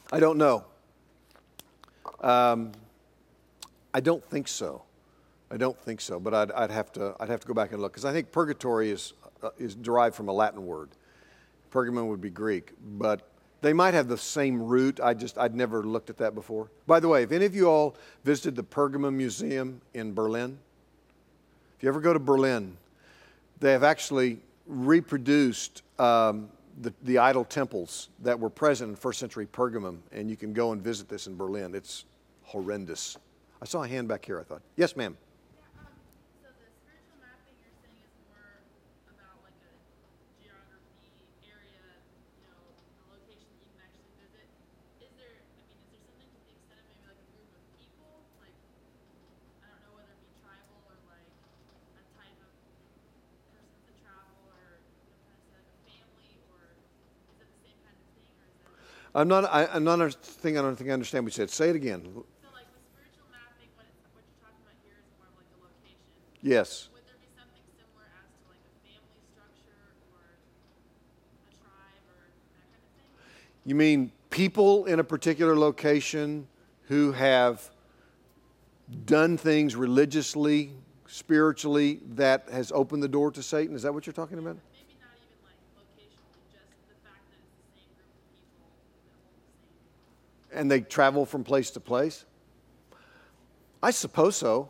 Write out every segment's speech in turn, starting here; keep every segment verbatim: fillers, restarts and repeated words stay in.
I don't know. Um, I don't think so. I don't think so, but I'd, I'd have to I'd have to go back and look, because I think purgatory is uh, is derived from a Latin word. Pergamum would be Greek, but they might have the same root. I just I'd never looked at that before. By the way, if any of you all visited the Pergamum Museum in Berlin, if you ever go to Berlin, they have actually reproduced um, the, the idol temples that were present in first century Pergamum, and you can go and visit this in Berlin. It's horrendous. I saw a hand back here, I thought. Yes, ma'am. Yeah, um, so the spiritual mapping you're saying is more about like a geography area, you know, a location that you can actually visit. Is there, I mean, is there something to the extent of maybe like a group of people? Like, I don't know whether it be tribal or like a type of persons that travel, or, you know, kind of say like a family, or is it the same kind of thing, or is that? I'm not, I, I'm not, thing I don't think I understand what you said. Say it again. So like with spiritual mapping, what, it's, what you're talking about here is more of like a location. Yes. Would there be something similar as to like a family structure or a tribe or that kind of thing? You mean people in a particular location who have done things religiously, spiritually, that has opened the door to Satan? Is that what you're talking about? Maybe not even like locationally, just the fact that it's the same group of people that hold the same. And they travel from place to place? I suppose so.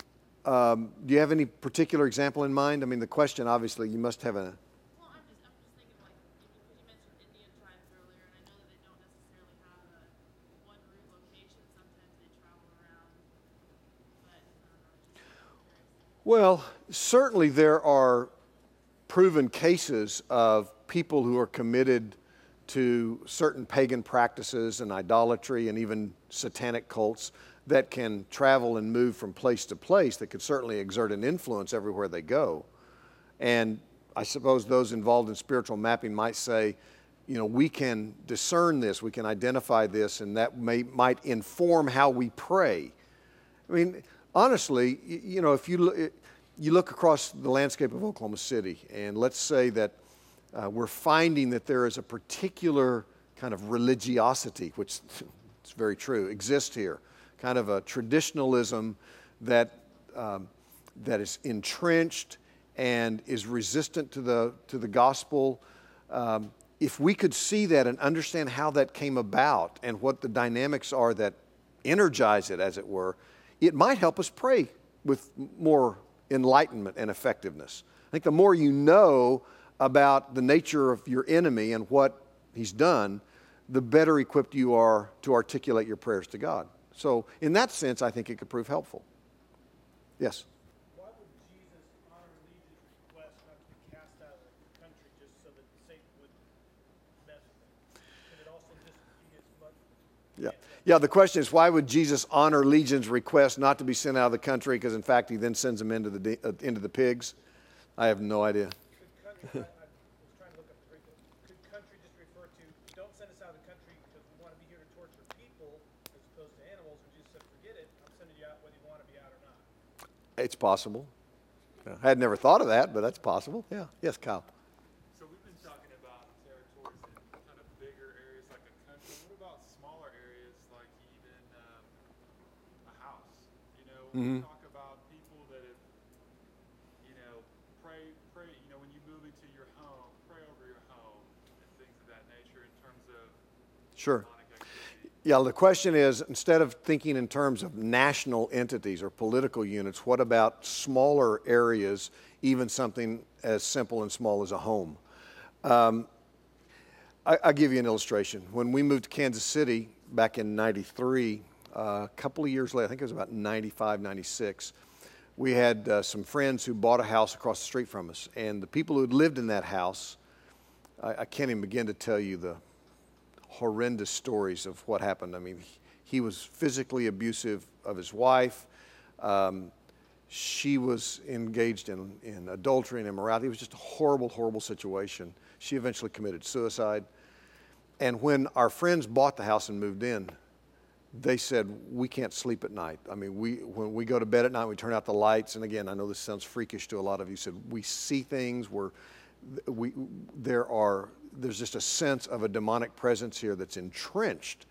Um, do you have any particular example in mind? I mean, the question, obviously, you must have a... Well, I'm just, I'm just thinking like, you, you mentioned Indian tribes earlier, and I know that they don't necessarily have a one root location. Sometimes they travel around, but I don't know, just curious. Well, certainly there are proven cases of people who are committed to certain pagan practices and idolatry and even satanic cults that can travel and move from place to place, that could certainly exert an influence everywhere they go. And I suppose those involved in spiritual mapping might say, you know, we can discern this, we can identify this, and that may, might inform how we pray. I mean, honestly, you know, if you look, you look across the landscape of Oklahoma City, and let's say that uh, we're finding that there is a particular kind of religiosity, which is very true, exists here, kind of a traditionalism that um, that is entrenched and is resistant to the to the gospel. Um, if we could see that and understand how that came about and what the dynamics are that energize it, as it were, it might help us pray with more enlightenment and effectiveness. I think the more you know about the nature of your enemy and what he's done, the better equipped you are to articulate your prayers to God. So in that sense, I think it could prove helpful. Yes? Why would Jesus honor Legion's request not to be cast out of the country just so that Satan wouldn't mess with him? Can it also just be as much? Yeah. Yeah, the question is, why would Jesus honor Legion's request not to be sent out of the country? Because in fact, he then sends them into the, uh, into the pigs. I have no idea. Could country, I, I was trying to look up the Greek. Could country just refer to, don't send us out of the country because we want to be here to torture people as opposed to animals? And Jesus said, forget it, I'm sending you out whether you want to be out or not. It's possible. Yeah. I had never thought of that, but that's possible. Yeah. Yes, Kyle. So we've been talking about territories in kind of bigger areas like a country. What about smaller areas like even um, a house? You know, when Mhm. we talk about people that have, you know, pray, pray, you know, when you move into your home, pray over your home and things of that nature in terms of Sure. demonic activity. Yeah, the question is, instead of thinking in terms of national entities or political units, what about smaller areas, even something as simple and small as a home? Um, I, I'll give you an illustration. When we moved to Kansas City back in ninety-three, uh, a couple of years later, I think it was about ninety-five, ninety-six, we had uh, some friends who bought a house across the street from us. And the people who had lived in that house, I, I can't even begin to tell you the horrendous stories of what happened. I mean, he was physically abusive of his wife. Um, she was engaged in, in adultery and immorality. It was just a horrible, horrible situation. She eventually committed suicide. And when our friends bought the house and moved in, they said, we can't sleep at night. I mean, we when we go to bed at night, we turn out the lights. And again, I know this sounds freakish to a lot of you. Said we see things. We're, we there are there's just a sense of a demonic presence here that's entrenched.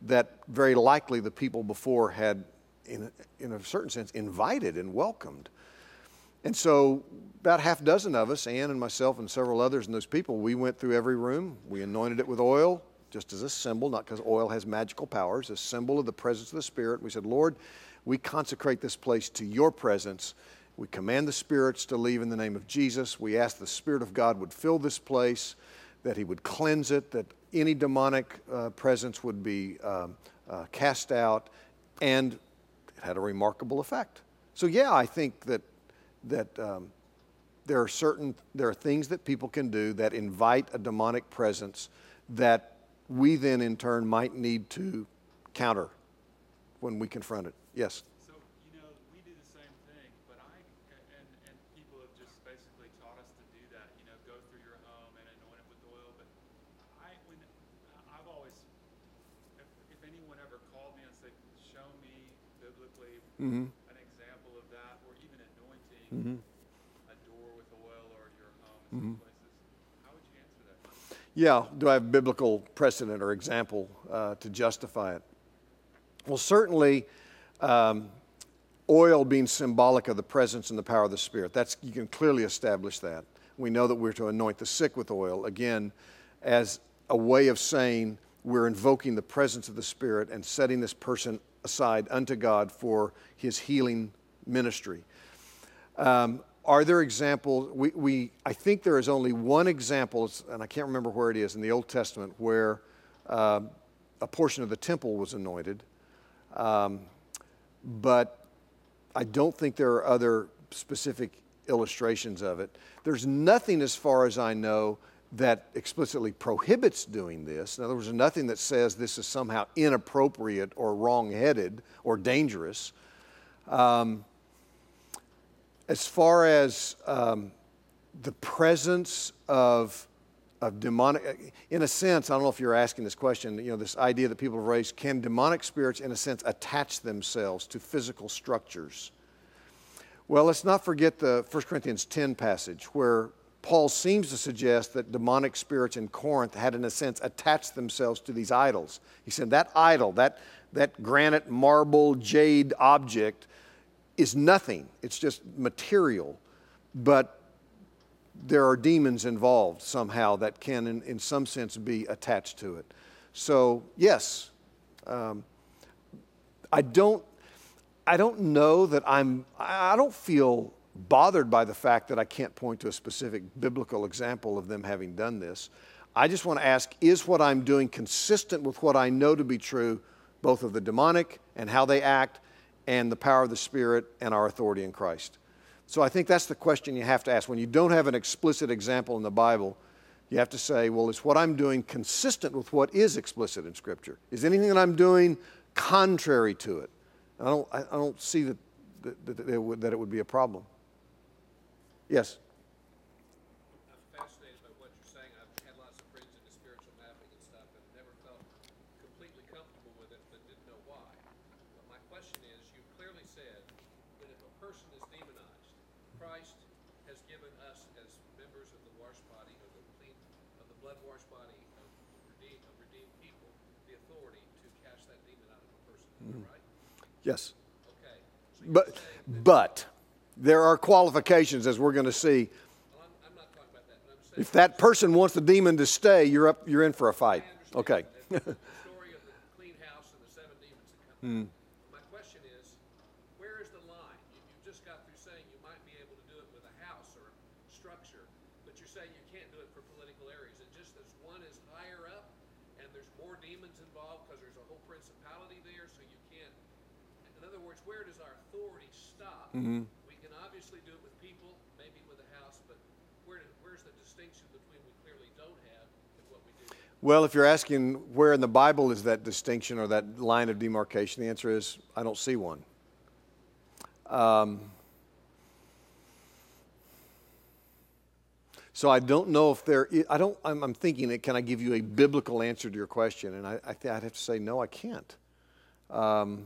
that very likely the people before had, in, in a certain sense, invited and welcomed. And so about half a dozen of us, Ann and myself and several others and those people, we went through every room. We anointed it with oil, just as a symbol, not because oil has magical powers, a symbol of the presence of the Spirit. We said, Lord, we consecrate this place to your presence. We command the spirits to leave in the name of Jesus. We ask the Spirit of God would fill this place, that he would cleanse it, that any demonic uh, presence would be um, uh, cast out, and it had a remarkable effect. So yeah, I think that that um, there are certain, there are things that people can do that invite a demonic presence that we then in turn might need to counter when we confront it. Yes? So, you know, we do the same thing, but I, and, and people have just basically taught us to do that, you know, go through your home and anoint it with oil, but I, when, I've always, if, if anyone ever called me and said, show me biblically Mm-hmm. an example of that, or even anointing Mm-hmm. a door with oil or your home in some places, how would you answer that? Yeah, do I have biblical precedent or example uh, to justify it? Well, certainly, um, oil being symbolic of the presence and the power of the Spirit. That's, you can clearly establish that. We know that we're to anoint the sick with oil, again, as a way of saying we're invoking the presence of the Spirit and setting this person aside unto God for his healing ministry. Um, are there examples? We, we, I think there is only one example, and I can't remember where it is in the Old Testament, where uh, a portion of the temple was anointed. Um, but I don't think there are other specific illustrations of it. There's nothing, as far as I know, that explicitly prohibits doing this. In other words, there's nothing that says this is somehow inappropriate or wrong-headed or dangerous. Um, as far as um, the presence of of demonic, in a sense, I don't know if you're asking this question, you know, this idea that people have raised, can demonic spirits, in a sense, attach themselves to physical structures? Well, let's not forget the First Corinthians ten passage, where Paul seems to suggest that demonic spirits in Corinth had, in a sense, attached themselves to these idols. He said that idol, that, that granite, marble, jade object is nothing. It's just material. But there are demons involved somehow that can, in, in some sense, be attached to it. So, yes, um, I don't, I don't know that I'm, I don't feel bothered by the fact that I can't point to a specific biblical example of them having done this. I just want to ask, is what I'm doing consistent with what I know to be true, both of the demonic and how they act, and the power of the Spirit and our authority in Christ? So I think that's the question you have to ask. When you don't have an explicit example in the Bible, you have to say, well, is what I'm doing consistent with what is explicit in Scripture? Is anything that I'm doing contrary to it? I don't, I don't see that, that, that, it would, that it would be a problem. Yes? I'm fascinated by what you're saying. I've had lots of friends into spiritual mapping and stuff and never felt completely comfortable with it, but didn't know why. But my question is, you clearly said that if a person is demonized, Christ has given us as members of the washed body, of the clean, of the blood-washed body of redeemed, of redeemed people, the authority to cast that demon out of a person. Is that right? Yes. Okay. So you're But, saying that- but there are qualifications, as we're going to see. well, I'm, I'm not talking about that, but I'm saying. If that person wants the demon to stay, you're up, you're in for a fight. I Okay. understand the story of the clean house and the seven demons that come out. My question is, where is the line? You, you just got through saying you might be able to do it with a house or structure, but you're saying you can't do it for political areas. And just as one is higher up and there's more demons involved because there's a whole principality there, so you can't. In other words, where does our authority stop? We can obviously do it with people, maybe with a house, but where, where's the distinction between we clearly don't have and what we do? Well, if you're asking where in the Bible is that distinction or that line of demarcation, the answer is I don't see one. Um, so I don't know if there is, I don't, I'm, I'm thinking, can I give you a biblical answer to your question? And I, I think I'd have to say, no, I can't. Um,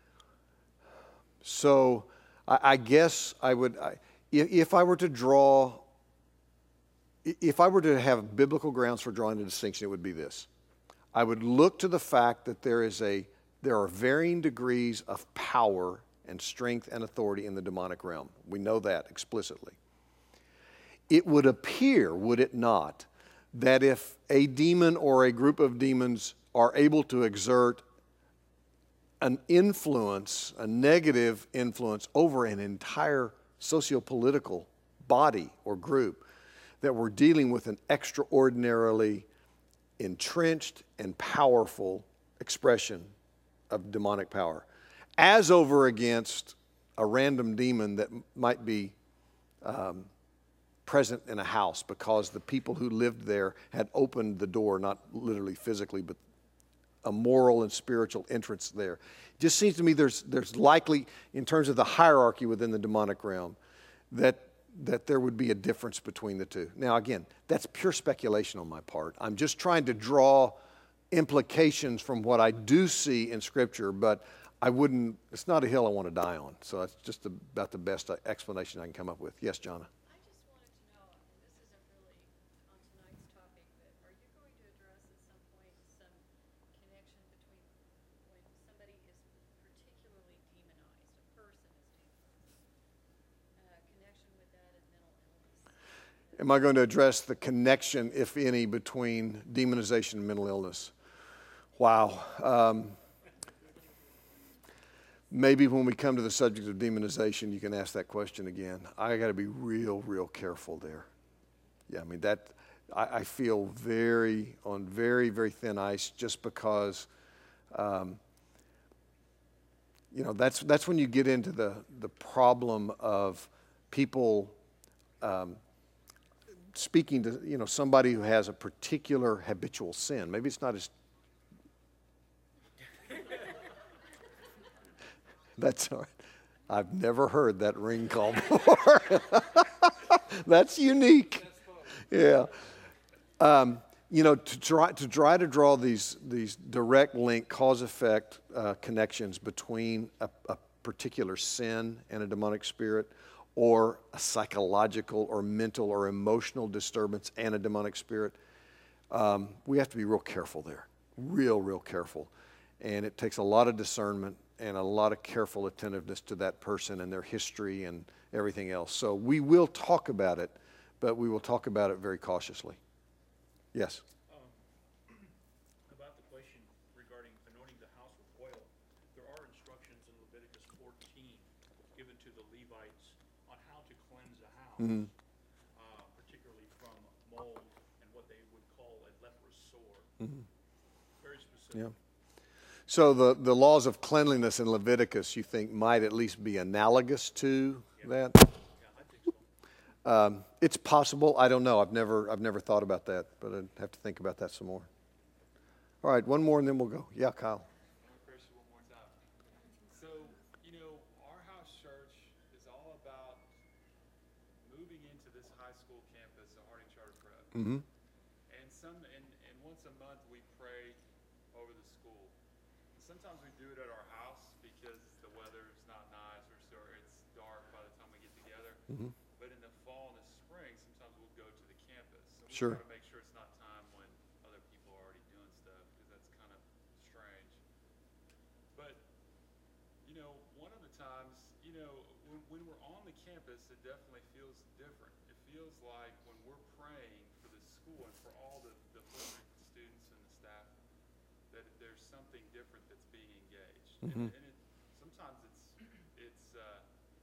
so I, I guess I would, I, if, if I were to draw, if I were to have biblical grounds for drawing a distinction, it would be this. I would look to the fact that there is a there are varying degrees of power and strength and authority in the demonic realm. We know that explicitly. It would appear, would it not, that if a demon or a group of demons are able to exert an influence, a negative influence over an entire socio-political body or group, that we're dealing with an extraordinarily entrenched and powerful expression of demonic power, as over against a random demon that m- might be um, present in a house because the people who lived there had opened the door, not literally physically, but a moral and spiritual entrance there. It just seems to me there's there's likely, in terms of the hierarchy within the demonic realm, that that there would be a difference between the two. Now, again, that's pure speculation on my part. I'm just trying to draw implications from what I do see in Scripture, but I wouldn't, it's not a hill I want to die on. So that's just about the best explanation I can come up with. Yes, Jonna? I just wanted to know, and this isn't really on tonight's topic, but are you going to address at some point some connection between when somebody is particularly demonized, a person is demonized, uh, connection with that and mental illness? Am I going to address the connection, if any, between demonization and mental illness? Wow. Um, maybe when we come to the subject of demonization, you can ask that question again. I got to be real, real careful there. Yeah, I mean, that, I, I feel very, on very, very thin ice just because, um, you know, that's, that's when you get into the, the problem of people um, speaking to, you know, somebody who has a particular habitual sin. Maybe it's not as That's all right. I've never heard that ring call before. That's unique. Yeah. Um, you know, to try to try to draw these these direct link, cause-effect uh, connections between a, a particular sin and a demonic spirit, or a psychological or mental or emotional disturbance and a demonic spirit, um, we have to be real careful there. Real, real careful. And it takes a lot of discernment and a lot of careful attentiveness to that person and their history and everything else. So we will talk about it, but we will talk about it very cautiously. Yes? Um, about the question regarding anointing the house with oil, there are instructions in Leviticus fourteen given to the Levites on how to cleanse a house, Mhm. uh, particularly from mold and what they would call a leprous sore. Mhm. Very specific. Yeah. So the, the laws of cleanliness in Leviticus, you think, might at least be analogous to that? Yeah, I think so. Um, it's possible. I don't know. I've never I've never thought about that, but I'd have to think about that some more. All right, one more and then we'll go. Yeah, Kyle. I want to press you one more time. So, you know, our house church is all about moving into this high school campus, the Harding Charter Prep. Mm-hmm. And some, and, and once a month we pray over the school. Sometimes we do it at our house because the weather's not nice or so it's dark by the time we get together. Mm-hmm. But in the fall and the spring, sometimes we'll go to the campus. So we Sure. try to make sure it's not time when other people are already doing stuff because that's kind of strange. But, you know, one of the times, you know, when, when we're on the campus, it definitely feels different. It feels like when we're praying for the school and for all the, the students and the staff, that there's something different that's being engaged. Mhm. And, and it, sometimes it's, it's, uh,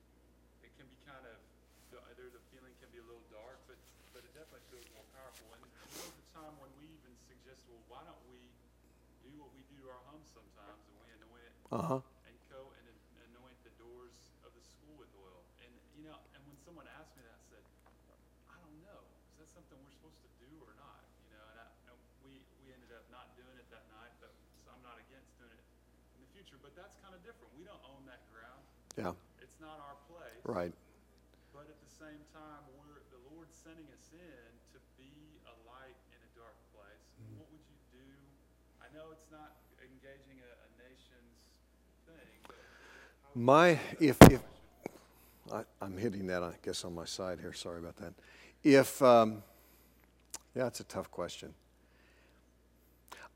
it can be kind of, the, there, the feeling can be a little dark, but, but it definitely feels more powerful. And there was a time when we even suggested, well, why don't we do what we do to our homes sometimes, and we anoint it Uh-huh. and go and an- anoint the doors of the school with oil. And, you know, and when someone asked me that, I said, I don't know. Is that something we're supposed to do or not? You know, and, I, and we, we ended up not doing it that night, but so I'm not against doing it in the future. But that's kind of different. We don't own that ground. Yeah, It's not our place. right. But at the same time, we're the Lord's sending us in to be a light in a dark place. What would you do? I know it's not engaging a, a nation's thing, but how would My, you if, answer that if, question? I, I'm hitting that, I guess, on my side here. Sorry about that. If, um, yeah, it's a tough question.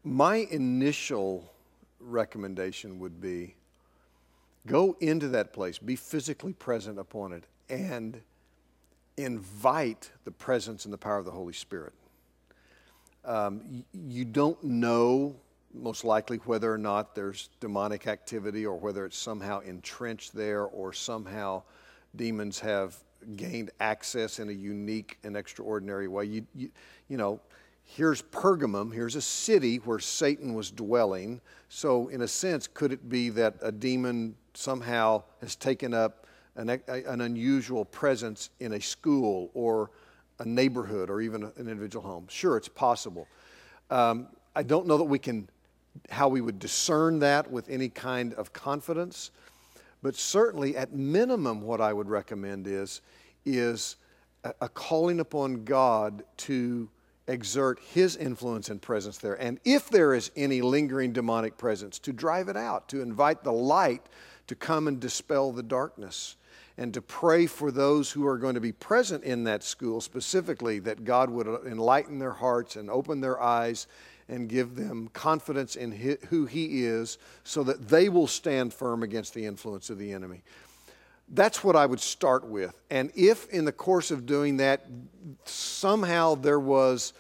my initial recommendation would be go into that place, be physically present upon it, and invite the presence and the power of the Holy Spirit. Um, y- you don't know, most likely, whether or not there's demonic activity or whether it's somehow entrenched there or somehow demons have gained access in a unique and extraordinary way. You, you, you know, here's Pergamum, here's a city where Satan was dwelling. So in a sense, could it be that a demon somehow has taken up an, an unusual presence in a school or a neighborhood or even an individual home? Sure, it's possible. Um, I don't know that we can, how we would discern that with any kind of confidence, but certainly at minimum what I would recommend is, is a, a calling upon God to exert His influence and presence there. And if there is any lingering demonic presence, to drive it out, to invite the light to come and dispel the darkness, and to pray for those who are going to be present in that school specifically, that God would enlighten their hearts and open their eyes and give them confidence in hi- who He is so that they will stand firm against the influence of the enemy. That's what I would start with. And if in the course of doing that, somehow there was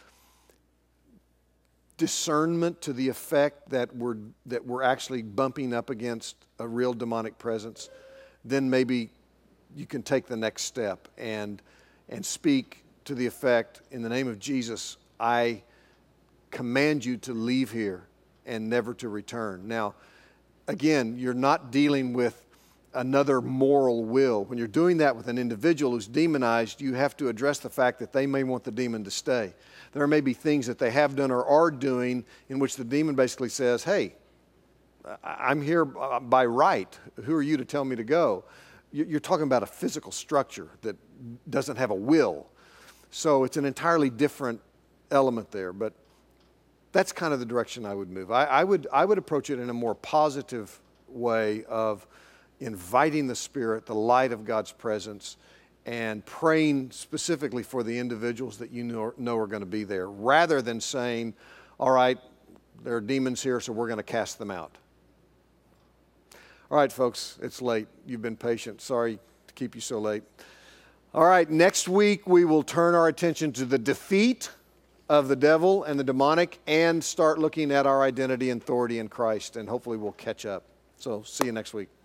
discernment to the effect that we're, that we're actually bumping up against a real demonic presence, then maybe you can take the next step and, and speak to the effect, in the name of Jesus, I command you to leave here and never to return. Now, again, you're not dealing with another moral will. When you're doing that with an individual who's demonized, you have to address the fact that they may want the demon to stay. There may be things that they have done or are doing in which the demon basically says, hey, I'm here by right. Who are you to tell me to go? You're talking about a physical structure that doesn't have a will. So it's an entirely different element there. But that's kind of the direction I would move. I, I would I would approach it in a more positive way of inviting the Spirit, the light of God's presence, and praying specifically for the individuals that you know, know are going to be there, rather than saying, all right, there are demons here, so we're going to cast them out. All right, folks, it's late. You've been patient. Sorry to keep you so late. All right, next week we will turn our attention to the defeat of the devil and the demonic and start looking at our identity and authority in Christ, and hopefully we'll catch up. So see you next week.